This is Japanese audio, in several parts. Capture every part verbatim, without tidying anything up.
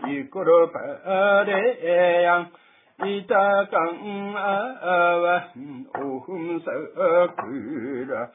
이끌어 바래양 이따강 아와 오흠사 그라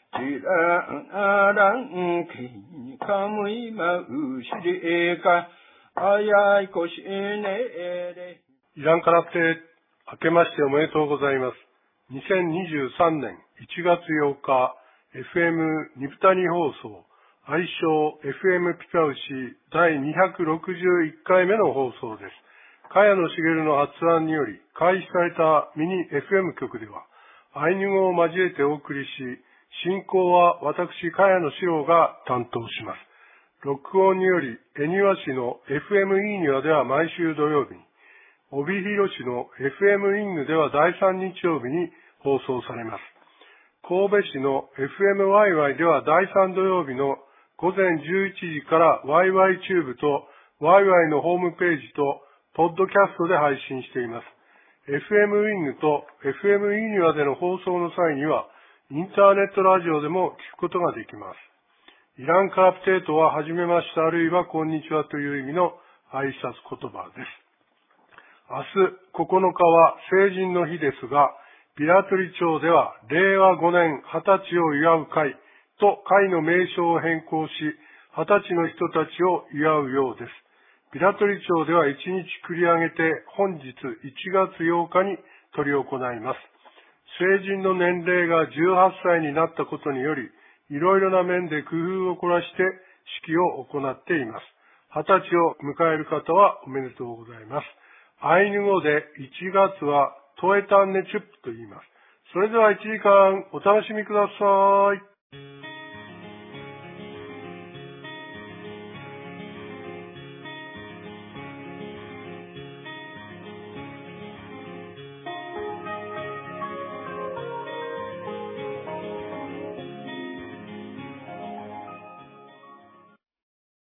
지랑아랑 기니카무이 마우시리에가 아야이 고시네레 イランカラプテ明けましておめでとうございます。にせんにじゅうさんねんいちがつようか エフエム ニプタニ放送愛称 エフエム ピカウシだいにひゃくろくじゅういっかいめの放送です。茅野茂の発案により開始されたミニ エフエム 局ではアイヌ語を交えてお送りし、進行は私茅野史郎が担当します。録音により恵庭市の エフエム イーニュアでは毎週土曜日に、帯広市の エフエム イングではだいさん日曜日に放送されます。神戸市の エフエムワイワイ ではだいさん土曜日の午前じゅういちじから ワイワイ チューブと ワイワイ のホームページとポッドキャストで配信しています。エフエム ウィングと エフエム イーニュアでの放送の際にはインターネットラジオでも聞くことができます。イランカアップデートははじめましてあるいはこんにちはという意味の挨拶言葉です。明日ここのかは成人の日ですが、ビラトリ町ではれいわごねんはたちを祝う会と会の名称を変更し、はたちの人たちを祝うようです。ビラトリ町ではいちにち繰り上げて本日いちがつようかに執り行います。成人の年齢がじゅうはっさいになったことにより、いろいろな面で工夫を凝らして式を行っています。はたちを迎える方はおめでとうございます。アイヌ語でいちがつはトエタンネチュップと言います。それではいちじかんお楽しみください。